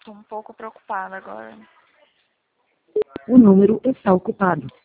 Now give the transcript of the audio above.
Tô um pouco preocupada agora. O número está ocupado.